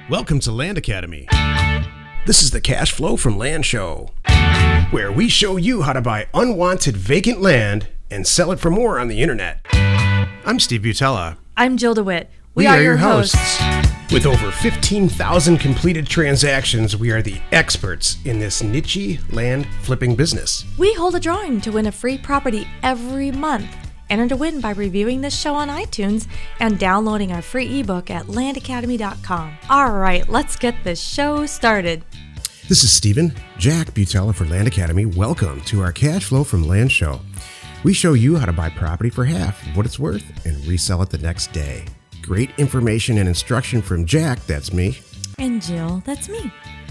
Welcome to Land Academy. This is the Cash Flow from Land Show, where we show you how to buy unwanted vacant land and sell it for more on the internet. I'm Steve Butella. I'm Jill DeWitt. We are your hosts. With over 15,000 completed transactions, we are the experts in this niche land flipping business. We hold a drawing to win a free property every month. Enter to win by reviewing this show on iTunes and downloading our free ebook at landacademy.com. All right, let's get this show started. This is Stephen, Jack Butella for Land Academy. Welcome to our Cash Flow from Land Show. We show you how to buy property for half of what it's worth and resell it the next day. Great information and instruction from Jack, that's me. And Jill, that's me.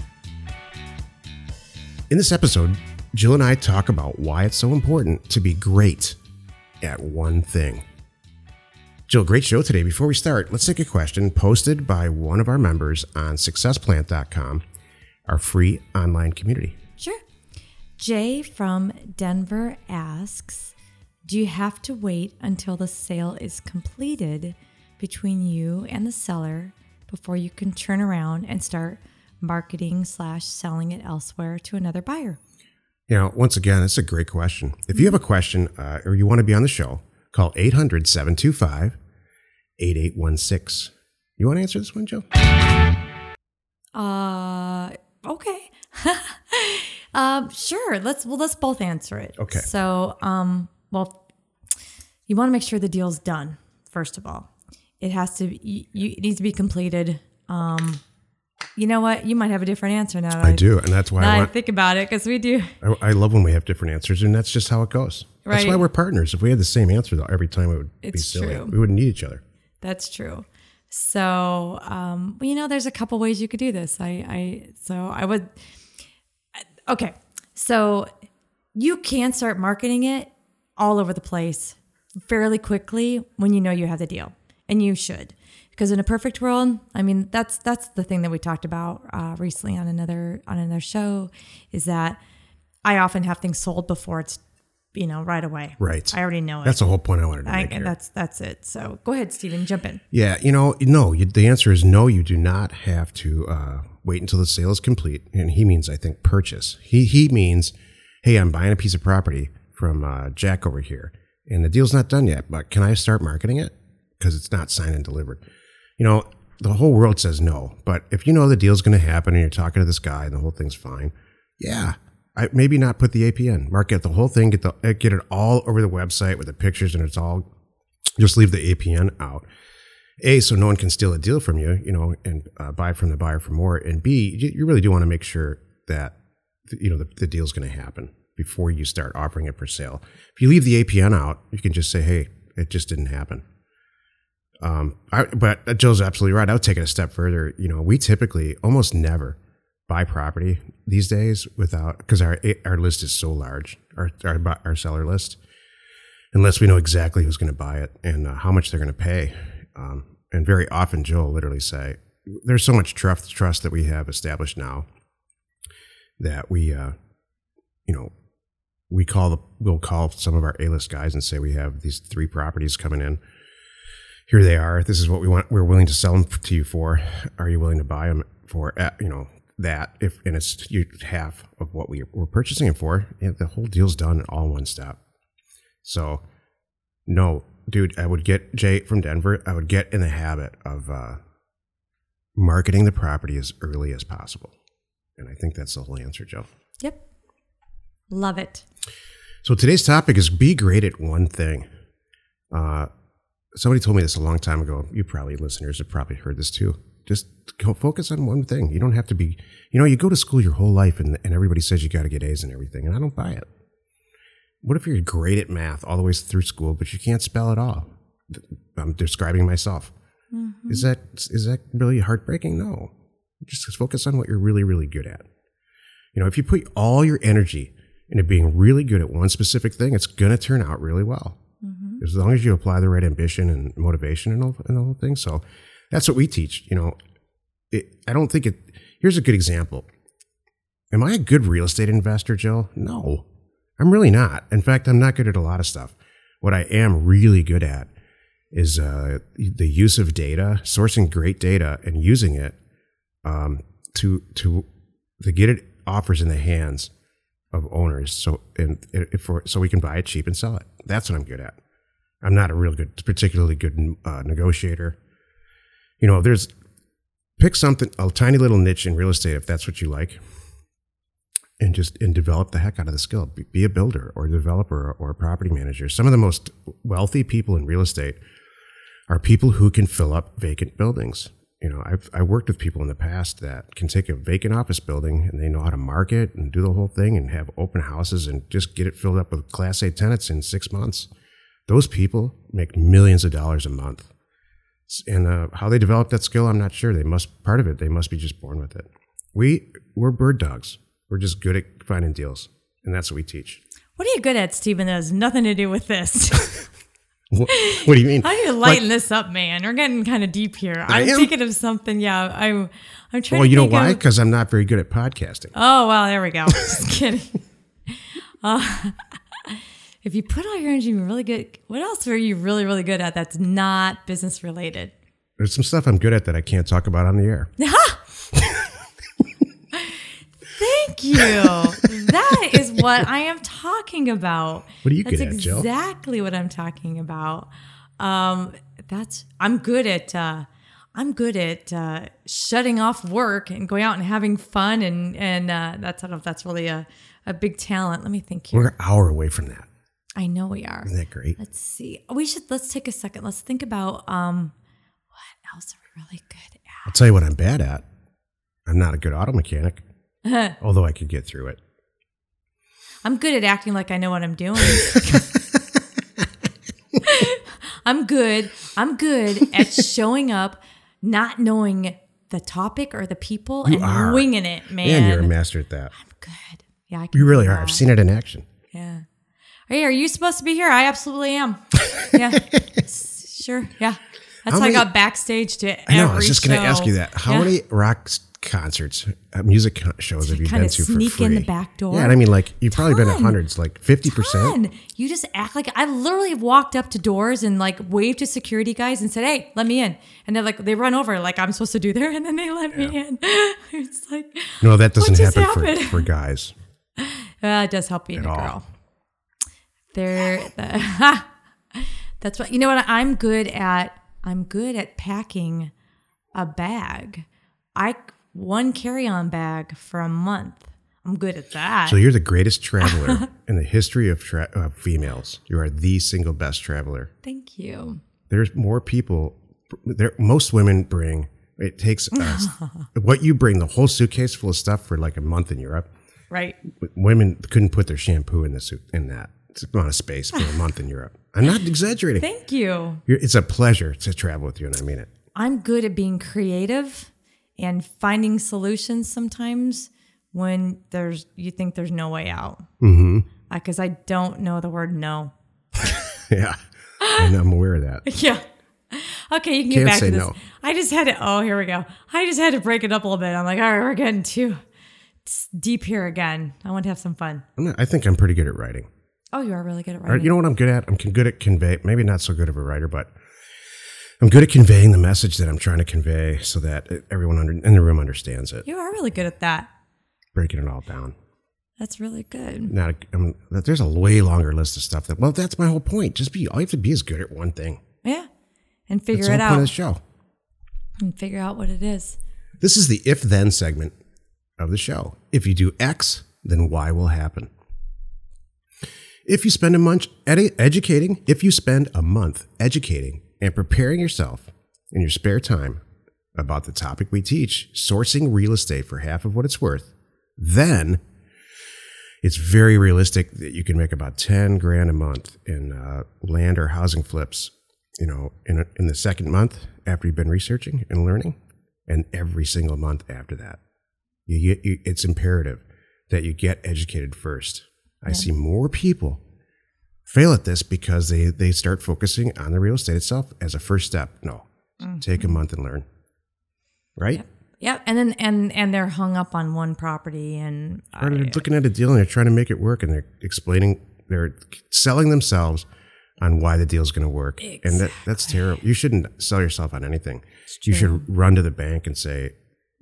In this episode, Jill and I talk about why it's so important to be great at one thing. Jill, great show today. Before we start, let's take a question posted by one of our members on successplant.com, our free online community. Sure. Jay from Denver asks, do you have to wait until the sale is completed between you and the seller before you can turn around and start marketing/selling it elsewhere to another buyer? You know, once again, it's a great question. If you have a question or you want to be on the show, call 800-725-8816. You want to answer this one, Joe? Okay. Sure. Let's both answer it. Okay. So, you want to make sure the deal's done. First of all, it has to. It needs to be completed. You know what? You might have a different answer now. I do, and that's why I think about it, because we do. I love when we have different answers, and that's just how it goes. Right. That's why we're partners. If we had the same answer though every time, it would be silly. True. We wouldn't need each other. That's true. So, there's a couple ways you could do this. Okay. So you can start marketing it all over the place fairly quickly when you know you have the deal, and you should. Because in a perfect world, that's the thing that we talked about recently on another show, is that I often have things sold before it's, right away. Right. I already know it. That's the whole point I wanted to make here. That's it. So go ahead, Stephen, jump in. Yeah, no. The answer is no. You do not have to wait until the sale is complete. And he means, I think, purchase. He means, hey, I'm buying a piece of property from Jack over here, and the deal's not done yet, but can I start marketing it? Because it's not signed and delivered. The whole world says no, but if you know the deal's going to happen and you're talking to this guy and the whole thing's fine, yeah, maybe not put the APN, market the whole thing, get it all over the website with the pictures, and it's all, just leave the APN out. A, so no one can steal a deal from you, and buy from the buyer for more. And B, you really do want to make sure that, the deal's going to happen before you start offering it for sale. If you leave the APN out, you can just say, hey, it just didn't happen. But Jill's absolutely right. I would take it a step further. We typically almost never buy property these days because our list is so large, our seller list, unless we know exactly who's going to buy it and how much they're going to pay. And very often Jill will literally say, there's so much trust that we have established now that we'll call some of our A-list guys and say, we have these 3 properties coming in. Here they are. This is what we want. We're willing to sell them to you for. Are you willing to buy them for, that? And it's half of what we're purchasing it for. And the whole deal's done all one step. So, no, dude, I would get Jay from Denver. I would get in the habit of marketing the property as early as possible. And I think that's the whole answer, Joe. Yep. Love it. So today's topic is be great at one thing. Somebody told me this a long time ago. You probably, listeners, have probably heard this too. Just focus on one thing. You don't have to be, you go to school your whole life and everybody says you got to get A's and everything, and I don't buy it. What if you're great at math all the way through school, but you can't spell at all? I'm describing myself. Mm-hmm. Is that really heartbreaking? No. Just focus on what you're really, really good at. If you put all your energy into being really good at one specific thing, it's going to turn out really well. Mm-hmm. As long as you apply the right ambition and motivation and the whole thing. So that's what we teach. Here's a good example. Am I a good real estate investor, Jill? No, I'm really not. In fact, I'm not good at a lot of stuff. What I am really good at is the use of data, sourcing great data and using it to get it offers in the hands of owners, so we can buy it cheap and sell it. That's what I'm good at. I'm not a particularly good negotiator. Pick something, a tiny little niche in real estate if that's what you like, and develop the heck out of the skill. Be a builder or a developer or a property manager. Some of the most wealthy people in real estate are people who can fill up vacant buildings. I've worked with people in the past that can take a vacant office building and they know how to market and do the whole thing and have open houses and just get it filled up with Class A tenants in 6 months. Those people make millions of dollars a month. And how they develop that skill, I'm not sure. They must be just born with it. We're bird dogs. We're just good at finding deals, and that's what we teach. What are you good at, Stephen? That has nothing to do with this. What do you mean? How do you lighten this up, man? We're getting kind of deep here. I'm thinking of something. Yeah, I'm trying. Well, you know why? Because I'm not very good at podcasting. Oh well, there we go. Just kidding. If you put all your energy in really good, what else are you really, really good at that's not business related? There's some stuff I'm good at that I can't talk about on the air. Thank you. That is what I am talking about. What are you good at, Jill? That's exactly what I'm talking about. I'm good at shutting off work and going out and having fun, and that's, I don't know if that's really a big talent. Let me think here. We're an hour away from that. I know we are. Isn't that great? Let's see. Let's take a second. Let's think about what else are we really good at? I'll tell you what I'm bad at. I'm not a good auto mechanic, although I could get through it. I'm good at acting like I know what I'm doing. I'm good at showing up, not knowing the topic or the people, and winging it, man. And you're a master at that. I'm good. Yeah, I can. You really are. I've seen it in action. Yeah. Hey, are you supposed to be here? I absolutely am. Yeah. Sure. Yeah. That's how I got backstage to every show. I was just going to ask you that. How many rock concerts, music shows have you been to for free? Sneak in the back door. Yeah, and I mean, like, you've probably been to hundreds, like 50%. You just act like, I literally walked up to doors and like waved to security guys and said, "Hey, let me in." And they're like, they run over like I'm supposed to do there, and then they let me in. It's like, no, that doesn't happen for guys. It does help being a girl. That's what, you know what I'm good at? I'm good at packing a bag. One carry-on bag for a month. I'm good at that. So you're the greatest traveler in the history of females. You are the single best traveler. Thank you. There's more people. Most women bring, it takes what you bring, the whole suitcase full of stuff for like a month in Europe. Right. Women couldn't put their shampoo in that amount of space for a month in Europe. I'm not exaggerating. Thank you. It's a pleasure to travel with you, and I mean it. I'm good at being creative and finding solutions sometimes when you think there's no way out. Mm-hmm. Because I don't know the word no. Yeah, and I'm aware of that. Yeah. Okay, you can get back to this. No. I just had to, here we go. I just had to break it up a little bit. I'm like, all right, we're getting too deep here again. I want to have some fun. I think I'm pretty good at writing. Oh, you are really good at writing. You know what I'm good at? I'm good at convey. Maybe not so good of a writer, but I'm good at conveying the message that I'm trying to convey so that everyone in the room understands it. You are really good at that. Breaking it all down. That's really good. There's a way longer list of stuff that's my whole point. All you have to be is good at one thing. Yeah. And figure it out. That's the whole point of the show. And figure out what it is. This is the if-then segment of the show. If you do X, then Y will happen. If you spend a month educating and preparing yourself in your spare time about the topic we teach, sourcing real estate for half of what it's worth, then it's very realistic that you can make about $10,000 a month in land or housing flips, in the second month after you've been researching and learning, and every single month after that. It's imperative that you get educated first. I see more people fail at this because they start focusing on the real estate itself as a first step. No, take a month and learn. Right? Yep. And then and they're hung up on one property or they're looking at a deal and they're trying to make it work, and they're selling themselves on why the deal's going to work. Exactly. And that's terrible. You shouldn't sell yourself on anything. You should run to the bank and say,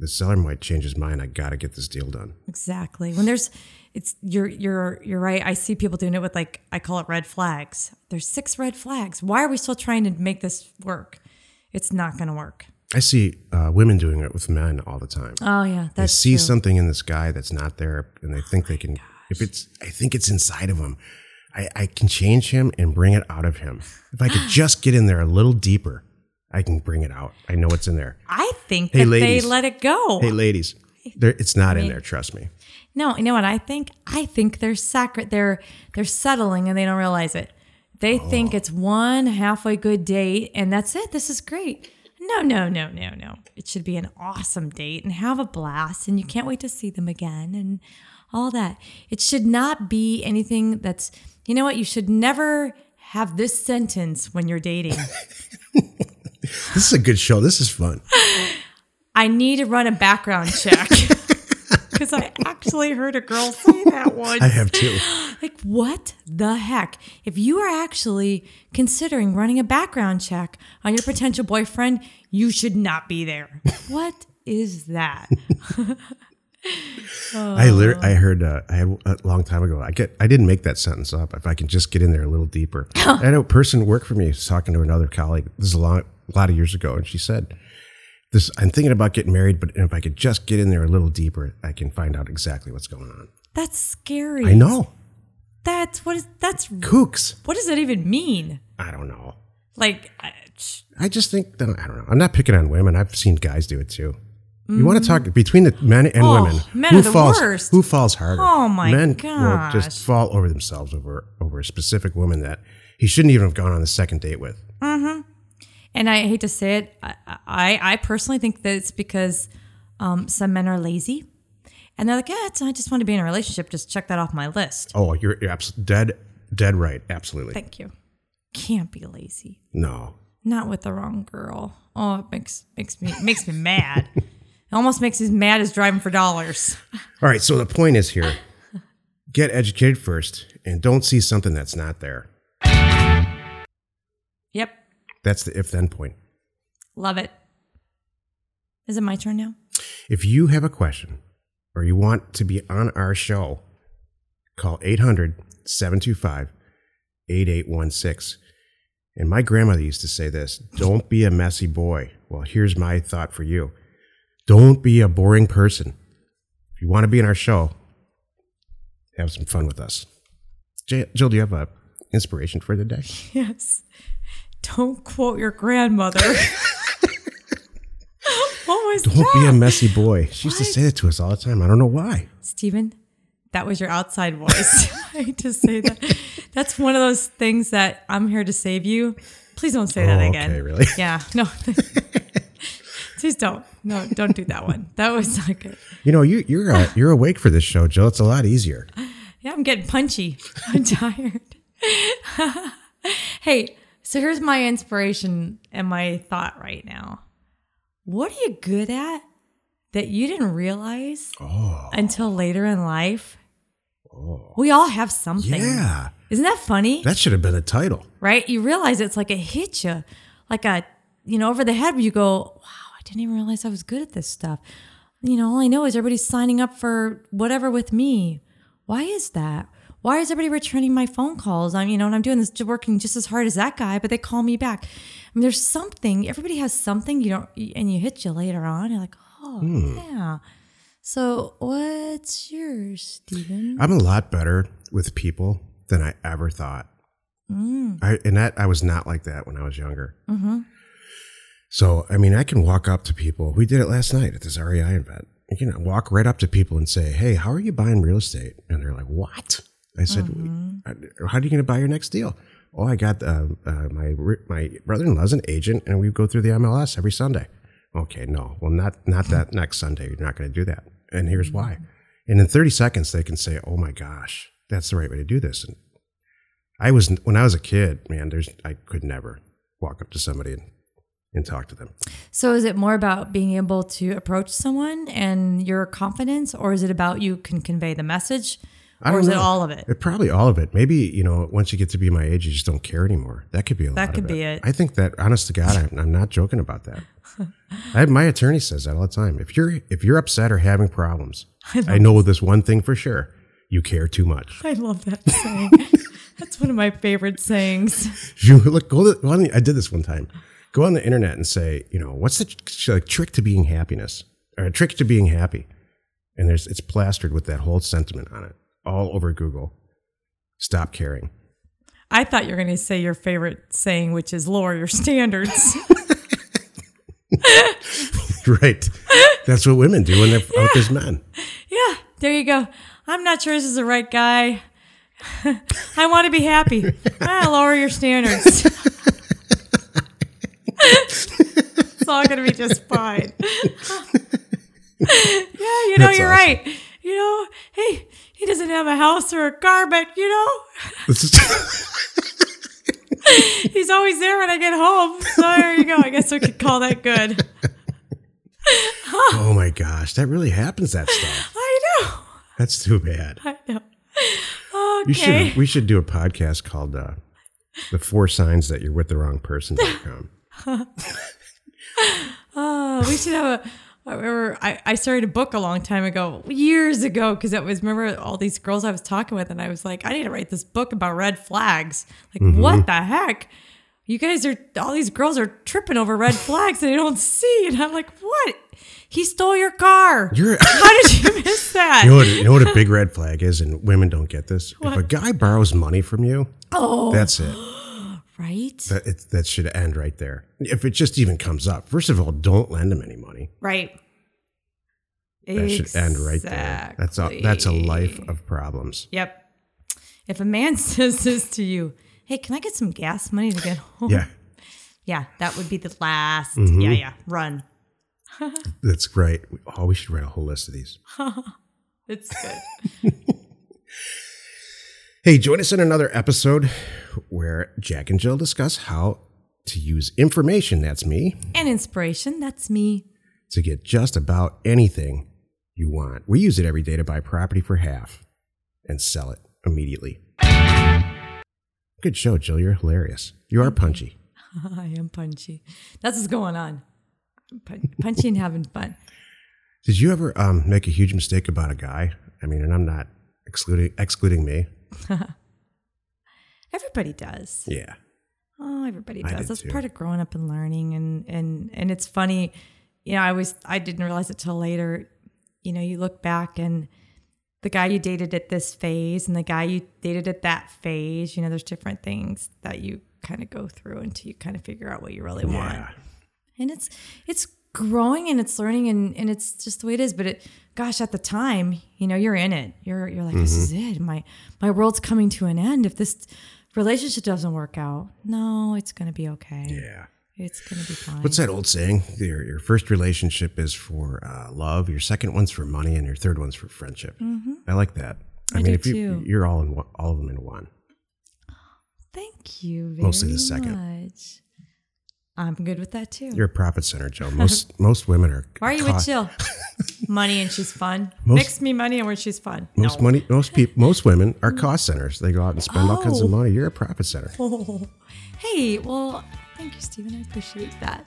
the seller might change his mind. I got to get this deal done. Exactly. When you're right. I see people doing it with I call it red flags. There's 6 red flags. Why are we still trying to make this work? It's not going to work. I see women doing it with men all the time. Oh yeah, they that's see true. something in this guy that's not there, and they think they can. I think it's inside of him. I can change him and bring it out of him. If I could just get in there a little deeper, I can bring it out. I know it's in there. I think Hey, that ladies. they let it go. Hey, ladies, it's not in there. Trust me. No, you know what I think? I think they're they're settling and they don't realize it. They think it's one halfway good date and that's it. This is great. No. It should be an awesome date and have a blast and you can't wait to see them again and all that. It should not be anything that's, you know what? You should never have this sentence when you're dating. This is a good show. This is fun. I need to run a background check. Because I actually heard a girl say that once. I have too. Like, what the heck? If you are actually considering running a background check on your potential boyfriend, you should not be there. What is that? I heard I had a long time ago. I didn't make that sentence up. If I can just get in there a little deeper. I had a person work for me was talking to another colleague. This is a lot of years ago, and she said, I'm thinking about getting married, but if I could just get in there a little deeper, I can find out exactly what's going on. That's scary. I know. That's Kooks. what does that even mean? I don't know. I just think that, I don't know. I'm not picking on women. I've seen guys do it too. You want to talk between the men and women. Men are the worst. Who falls harder? Oh my men gosh. will just fall over themselves over a specific woman that he shouldn't even have gone on the second date with. Mm-hmm. And I hate to say it, I personally think that it's because some men are lazy. And they're like, I just want to be in a relationship. Just check that off my list. Oh, you're dead right. Absolutely. Thank you. Can't be lazy. No. Not with the wrong girl. Oh, it makes me mad. It almost makes me as mad as driving for dollars. All right. So the point is here, get educated first and don't see something that's not there. Yep. That's the if-then point. Love it. Is it my turn now? If you have a question or you want to be on our show, call 800-725-8816. And my grandmother used to say this, don't be a messy boy. Well, here's my thought for you. Don't be a boring person. If you want to be in our show, have some fun with us. Jill, do you have an inspiration for the day? Yes. Don't quote your grandmother. What was that? Don't be a messy boy. She used to say that to us all the time. I don't know why. Stephen, that was your outside voice. I hate to say that. That's one of those things that I'm here to save you. Please don't say that again. Okay, really? Yeah, no. Please don't. No, don't do that one. That was not good. You know, you're awake for this show, Jill. It's a lot easier. Yeah, I'm getting punchy. I'm tired. Hey, so here's my inspiration and my thought right now. What are you good at that you didn't realize until later in life? Oh. We all have something. Yeah. Isn't that funny? That should have been a title. Right? You realize it's like it hit you like over the head where you go, wow, I didn't even realize I was good at this stuff. All I know is everybody's signing up for whatever with me. Why is that? Why is everybody returning my phone calls? And I'm doing this, working just as hard as that guy, but they call me back. There's something. Everybody has something and you hit you later on. You're like, yeah. So what's yours, Stephen? I'm a lot better with people than I ever thought. I was not like that when I was younger. Mm-hmm. So, I can walk up to people. We did it last night at this REI event. Walk right up to people and say, hey, how are you buying real estate? And they're like, what? I said, how are you going to buy your next deal? Oh, I got my brother-in-law's an agent, and we go through the MLS every Sunday. Okay, no. Well, not that next Sunday. You're not going to do that. And here's why. And in 30 seconds, they can say, oh, my gosh, that's the right way to do this. And when I was a kid, man, I could never walk up to somebody and talk to them. So is it more about being able to approach someone and your confidence, or is it about you can convey the message? Or is it all of it? Probably all of it. Maybe, once you get to be my age, you just don't care anymore. That could be a lot of it. That could be it. I think that, honest to God, I'm not joking about that. My attorney says that all the time. If you're upset or having problems, I know this one thing for sure. You care too much. I love that saying. That's one of my favorite sayings. I did this one time. Go on the internet and say, what's the trick to being happiness? Or a trick to being happy? And it's plastered with that whole sentiment on it, all over Google. Stop caring. I thought you were going to say your favorite saying, which is lower your standards. Right. That's what women do when they're out with men. Yeah, there you go. I'm not sure this is the right guy. I want to be happy. Lower your standards. It's all going to be just fine. Yeah, you're awesome. Right. Hey, he doesn't have a house or a car, but he's always there when I get home. So there you go. I guess we could call that good. Oh my gosh, that really happens, that stuff. I know. That's too bad. I know. Okay. We should do a podcast called The 4 Signs That You're With the Wrong Person.com. We should have I started a book a long time ago, years ago, because remember all these girls I was talking with, and I was like, I need to write this book about red flags. Like, what the heck? You guys all these girls are tripping over red flags that they don't see. And I'm like, what? He stole your car. How did you miss that? You know what a big red flag is, and women don't get this? What? If a guy borrows money from you, that's it. Right? That should end right there. If it just even comes up. First of all, don't lend him any money. Right. That should end right there. That's a life of problems. Yep. If a man says this to you, hey, can I get some gas money to get home? Yeah. Yeah, that would be the last. Yeah. Run. That's great. We should write a whole list of these. It's good. Hey, join us in another episode where Jack and Jill discuss how to use information, that's me, and inspiration, that's me, to get just about anything you want. We use it every day to buy property for half and sell it immediately. Good show, Jill. You're hilarious. You are punchy. I am punchy. That's what's going on. Punchy and having fun. Did you ever make a huge mistake about a guy? I mean, and I'm not excluding me. Everybody does. Yeah. Oh, everybody does. That's part of growing up and learning, and it's funny. I didn't realize it till later. You look back and the guy you dated at this phase and the guy you dated at that phase. There's different things that you kind of go through until you kind of figure out what you really want. And it's growing and it's learning and it's just the way it is. But at the time, you're in it. You're like, this is it. My world's coming to an end. If this relationship doesn't work out, no, it's going to be okay. Yeah. It's going to be fine. What's that old saying? Your first relationship is for love, your second one's for money, and your third one's for friendship. I like that. I mean, if you're all of them in one. Thank you very Mostly the second. much. I'm good with that too. You're a profit center, Joe. Most women are. Why are you with Jill? Money and she's fun. Mix me money and where she's fun. Most women are cost centers. They go out and spend all kinds of money. You're a profit center. Oh. Hey, well, thank you, Stephen. I appreciate that.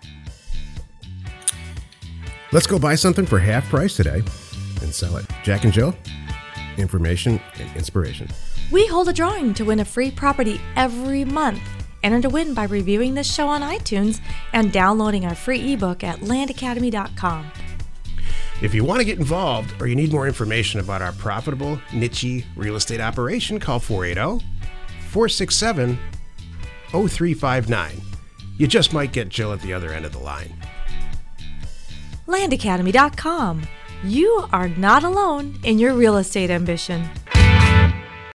Let's go buy something for half price today and sell it. Jack and Jill, information and inspiration. We hold a drawing to win a free property every month. Enter to win by reviewing this show on iTunes and downloading our free ebook at landacademy.com. If you want to get involved or you need more information about our profitable, niche real estate operation, call 480-467-0359. You just might get Jill at the other end of the line. landacademy.com. You are not alone in your real estate ambition.